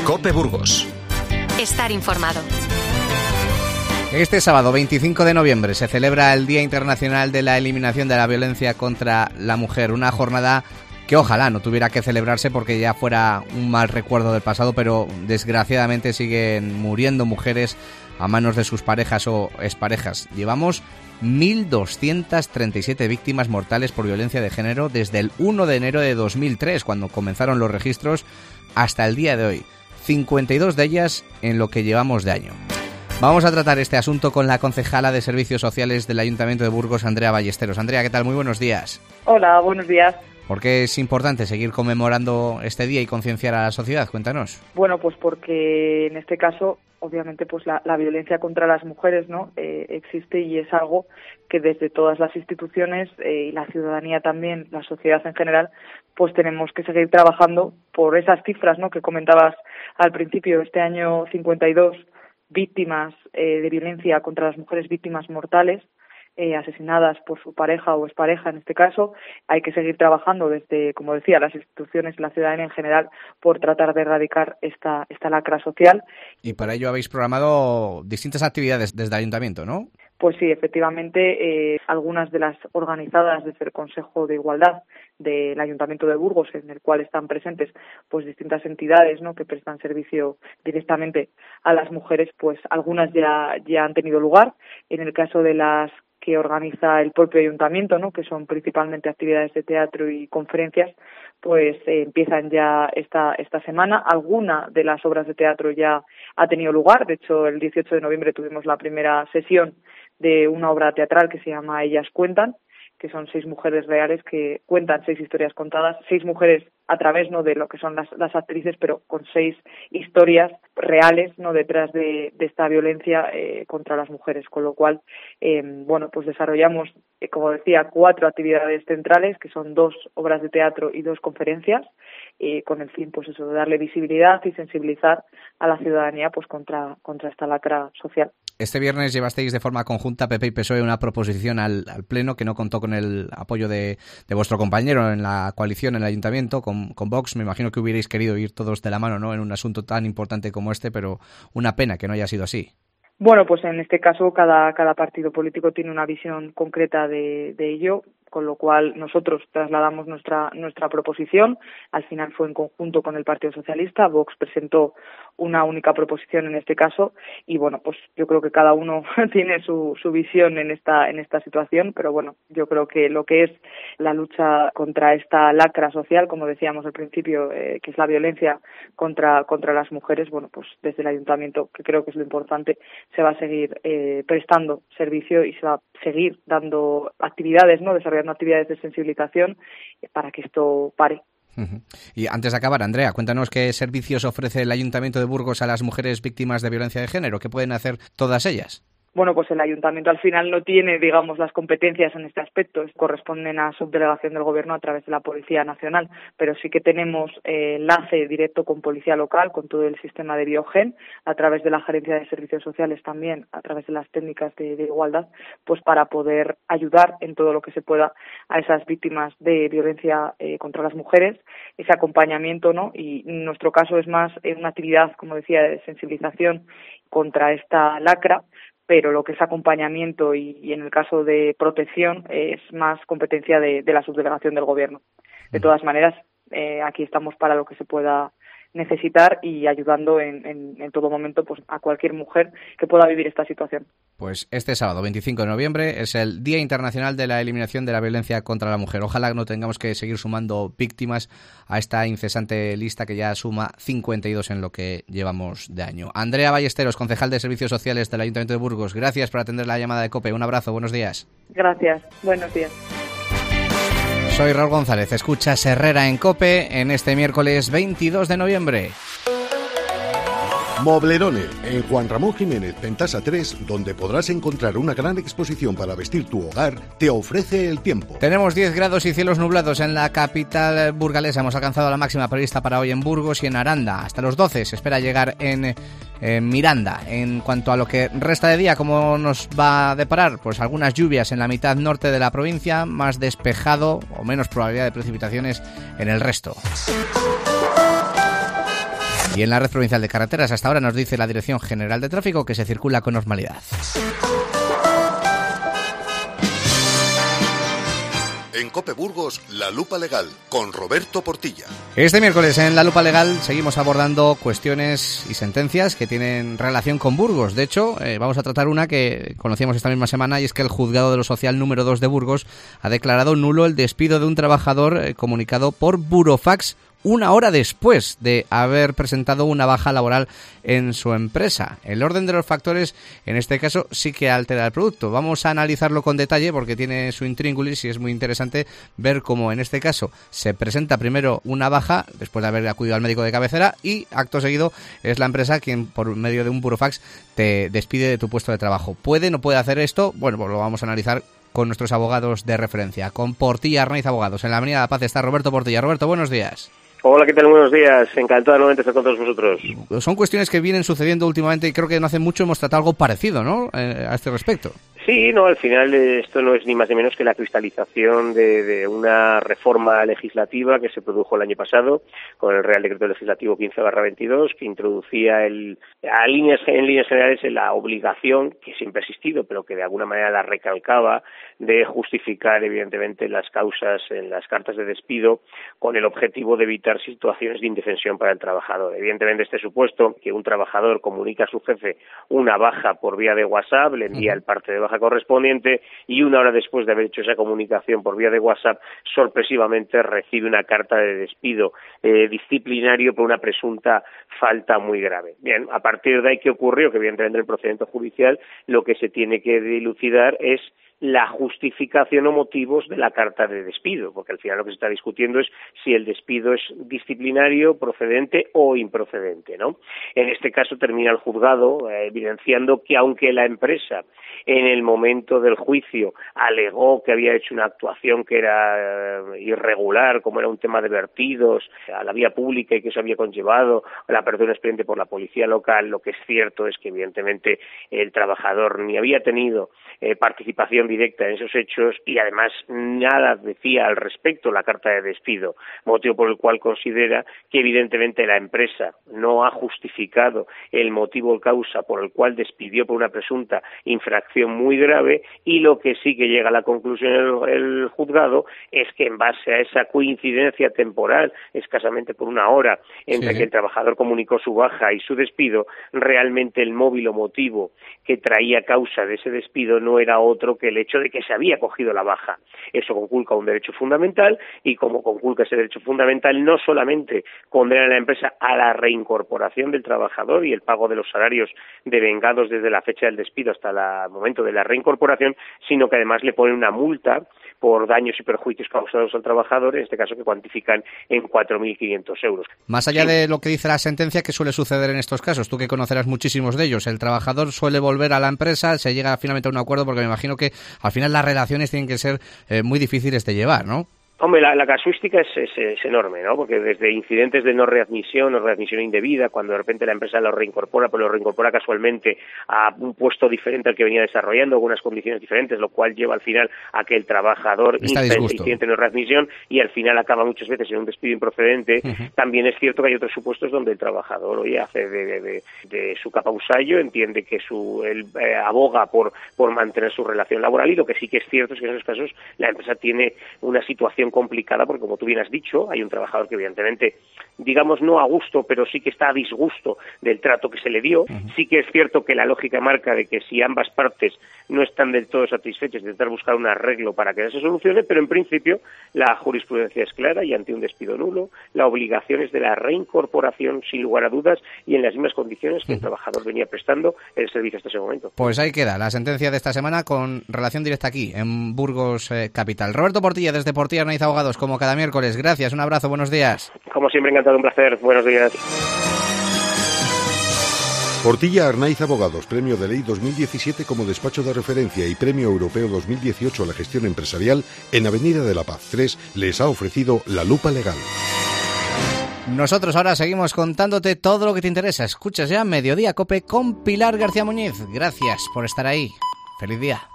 COPE Burgos. Estar informado. Este sábado 25 de noviembre se celebra el Día Internacional de la Eliminación de la Violencia contra la Mujer, una jornada que ojalá no tuviera que celebrarse porque ya fuera un mal recuerdo del pasado, pero desgraciadamente siguen muriendo mujeres a manos de sus parejas o exparejas. Llevamos 1.237 víctimas mortales por violencia de género desde el 1 de enero de 2003, cuando comenzaron los registros, hasta el día de hoy. 52 de ellas en lo que llevamos de año. Vamos a tratar este asunto con la concejala de Servicios Sociales del Ayuntamiento de Burgos, Andrea Ballesteros. Andrea, ¿qué tal? Muy buenos días. Hola, buenos días. ¿Por qué es importante seguir conmemorando este día y concienciar a la sociedad? Cuéntanos. Bueno, pues porque en este caso, obviamente, pues la violencia contra las mujeres, ¿no? Existe y es algo que desde todas las instituciones y la ciudadanía también, la sociedad en general, pues tenemos que seguir trabajando por esas cifras, ¿no? Que comentabas al principio. Este año 52 víctimas de violencia contra las mujeres, víctimas mortales, asesinadas por su pareja o expareja en este caso. Hay que seguir trabajando desde, como decía, las instituciones y la ciudadanía en general por tratar de erradicar esta lacra social. Y para ello habéis programado distintas actividades desde el Ayuntamiento, ¿no? Pues sí, efectivamente, algunas de las organizadas desde el Consejo de Igualdad del Ayuntamiento de Burgos, en el cual están presentes pues distintas entidades, ¿no?, que prestan servicio directamente a las mujeres, pues algunas ya han tenido lugar. En el caso de las que organiza el propio ayuntamiento, ¿no?, que son principalmente actividades de teatro y conferencias, pues empiezan ya esta semana. Alguna de las obras de teatro ya ha tenido lugar. De hecho, el 18 de noviembre tuvimos la primera sesión de una obra teatral que se llama Ellas Cuentan, que son 6 mujeres reales que cuentan 6 historias contadas, 6 mujeres a través, ¿no?, de lo que son las actrices, pero con 6 historias reales, ¿no?, detrás de esta violencia contra las mujeres, con lo cual, bueno, pues desarrollamos, como decía, 4 actividades centrales, que son 2 obras de teatro y 2 conferencias, con el fin, pues eso, de darle visibilidad y sensibilizar a la ciudadanía, pues contra esta lacra social. Este viernes llevasteis de forma conjunta, PP y PSOE, una proposición al Pleno que no contó con el apoyo de vuestro compañero en la coalición, en el Ayuntamiento, con Vox. Me imagino que hubierais querido ir todos de la mano, ¿no?, en un asunto tan importante como este, pero una pena que no haya sido así. Bueno, pues en este caso cada partido político tiene una visión concreta de ello, con lo cual nosotros trasladamos nuestra proposición. Al final fue en conjunto con el Partido Socialista. Vox presentó una única proposición en este caso y bueno, pues yo creo que cada uno tiene su visión en esta situación, pero bueno, yo creo que lo que es la lucha contra esta lacra social, como decíamos al principio, que es la violencia contra las mujeres, bueno, pues desde el Ayuntamiento, que creo que es lo importante, se va a seguir prestando servicio y se va a seguir dando actividades, ¿no?, desarrollando actividades de sensibilización para que esto pare. Y antes de acabar, Andrea, cuéntanos qué servicios ofrece el Ayuntamiento de Burgos a las mujeres víctimas de violencia de género. ¿Qué pueden hacer todas ellas? Bueno, pues el Ayuntamiento al final no tiene, digamos, las competencias en este aspecto, corresponden a subdelegación del Gobierno a través de la Policía Nacional, pero sí que tenemos enlace directo con Policía Local, con todo el sistema de Biogen, a través de la Gerencia de Servicios Sociales también, a través de las técnicas de igualdad, pues para poder ayudar en todo lo que se pueda a esas víctimas de violencia contra las mujeres, ese acompañamiento, ¿no? Y en nuestro caso es más una actividad, como decía, de sensibilización contra esta lacra, pero lo que es acompañamiento y en el caso de protección es más competencia de la subdelegación del Gobierno. De todas maneras, aquí estamos para lo que se pueda necesitar y ayudando en todo momento pues a cualquier mujer que pueda vivir esta situación. Pues este sábado 25 de noviembre es el Día Internacional de la Eliminación de la Violencia contra la Mujer. Ojalá no tengamos que seguir sumando víctimas a esta incesante lista que ya suma 52 en lo que llevamos de año. Andrea Ballesteros, concejal de Servicios Sociales del Ayuntamiento de Burgos, gracias por atender la llamada de COPE. Un abrazo, buenos días. Gracias, buenos días. Soy Raúl González, escuchas Herrera en COPE en este miércoles 22 de noviembre. Moblerone, en Juan Ramón Jiménez, Pentasa 3, donde podrás encontrar una gran exposición para vestir tu hogar, te ofrece el tiempo. Tenemos 10 grados y cielos nublados en la capital burgalesa. Hemos alcanzado la máxima prevista para hoy en Burgos y en Aranda. Hasta los 12 se espera llegar en Miranda. En cuanto a lo que resta de día, ¿cómo nos va a deparar? Pues algunas lluvias en la mitad norte de la provincia, más despejado o menos probabilidad de precipitaciones en el resto. Y en la Red Provincial de Carreteras, hasta ahora nos dice la Dirección General de Tráfico que se circula con normalidad. En COPE Burgos, La Lupa Legal, con Roberto Portilla. Este miércoles en La Lupa Legal seguimos abordando cuestiones y sentencias que tienen relación con Burgos. De hecho, vamos a tratar una que conocíamos esta misma semana, y es que el Juzgado de lo Social número 2 de Burgos ha declarado nulo el despido de un trabajador comunicado por burofax 1 hora después de haber presentado una baja laboral en su empresa. El orden de los factores, en este caso, sí que altera el producto. Vamos a analizarlo con detalle porque tiene su intríngulis y es muy interesante ver cómo, en este caso, se presenta primero una baja después de haber acudido al médico de cabecera y, acto seguido, es la empresa quien, por medio de un burofax, te despide de tu puesto de trabajo. ¿Puede o no puede hacer esto? Bueno, pues lo vamos a analizar con nuestros abogados de referencia. Con Portilla Arnaiz Abogados. En la Avenida de la Paz está Roberto Portilla. Roberto, buenos días. Hola, ¿qué tal? Buenos días. Encantado de nuevamente estar con todos vosotros. Son cuestiones que vienen sucediendo últimamente y creo que no hace mucho hemos tratado algo parecido, ¿no? A este respecto. Sí, no, al final esto no es ni más ni menos que la cristalización de una reforma legislativa que se produjo el año pasado con el Real Decreto Legislativo 15/22, que introducía en líneas generales la obligación, que siempre ha existido, pero que de alguna manera la recalcaba, de justificar evidentemente las causas en las cartas de despido con el objetivo de evitar situaciones de indefensión para el trabajador. Evidentemente este supuesto que un trabajador comunica a su jefe una baja por vía de WhatsApp, le envía el parte de baja correspondiente y 1 hora después de haber hecho esa comunicación por vía de WhatsApp, sorpresivamente recibe una carta de despido disciplinario por una presunta falta muy grave. Bien, a partir de ahí, ¿qué ocurrió? Que evidentemente en el procedimiento judicial lo que se tiene que dilucidar es la justificación o motivos de la carta de despido, porque al final lo que se está discutiendo es si el despido es disciplinario, procedente o improcedente, ¿no? En este caso termina el juzgado evidenciando que aunque la empresa en el momento del juicio alegó que había hecho una actuación que era irregular, como era un tema de vertidos a la vía pública y que eso había conllevado la apertura de un expediente por la policía local, lo que es cierto es que evidentemente el trabajador ni había tenido participación directa en esos hechos y además nada decía al respecto la carta de despido, motivo por el cual considera que evidentemente la empresa no ha justificado el motivo o causa por el cual despidió por una presunta infracción muy grave, y lo que sí que llega a la conclusión el juzgado es que en base a esa coincidencia temporal, escasamente por 1 hora, entre que el trabajador comunicó su baja y su despido, realmente el móvil o motivo que traía causa de ese despido no era otro que el hecho de que se había cogido la baja. Eso conculca un derecho fundamental y como conculca ese derecho fundamental no solamente condena a la empresa a la reincorporación del trabajador y el pago de los salarios devengados desde la fecha del despido hasta el momento de la reincorporación, sino que además le pone una multa por daños y perjuicios causados al trabajador, en este caso que cuantifican en 4.500 euros. Más allá de lo que dice la sentencia, ¿qué suele suceder en estos casos? Tú que conocerás muchísimos de ellos. El trabajador suele volver a la empresa, se llega finalmente a un acuerdo, porque me imagino que al final las relaciones tienen que ser muy difíciles de llevar, ¿no? Hombre, la casuística es enorme, ¿no? Porque desde incidentes de no readmisión o readmisión indebida, cuando de repente la empresa lo reincorpora, pero lo reincorpora casualmente a un puesto diferente al que venía desarrollando, con unas condiciones diferentes, lo cual lleva al final a que el trabajador insta ese incidente de no readmisión y al final acaba muchas veces en un despido improcedente. También es cierto que hay otros supuestos donde el trabajador, oye, hace de su capa un sallo, entiende que él aboga por mantener su relación laboral, y lo que sí que es cierto es que en esos casos la empresa tiene una situación complicada, porque como tú bien has dicho, hay un trabajador que evidentemente, digamos, no a gusto, pero sí que está a disgusto del trato que se le dio. Sí que es cierto que la lógica marca de que si ambas partes no están del todo satisfechas, intentar buscar un arreglo para que eso se solucione, pero en principio la jurisprudencia es clara y ante un despido nulo, la obligación es de la reincorporación sin lugar a dudas y en las mismas condiciones que el trabajador venía prestando el servicio hasta ese momento. Pues ahí queda la sentencia de esta semana con relación directa aquí, en Burgos Capital. Roberto Portilla, desde Portilla Arnaiz Abogados, como cada miércoles. Gracias, un abrazo, buenos días. Como siempre, encantado, un placer. Buenos días. Portilla Arnaiz Abogados, Premio de Ley 2017 como despacho de referencia y Premio Europeo 2018 a la gestión empresarial, en Avenida de la Paz 3, les ha ofrecido La Lupa Legal. Nosotros ahora seguimos contándote todo lo que te interesa. Escuchas ya Mediodía COPE con Pilar García Muñiz. Gracias por estar ahí. Feliz día.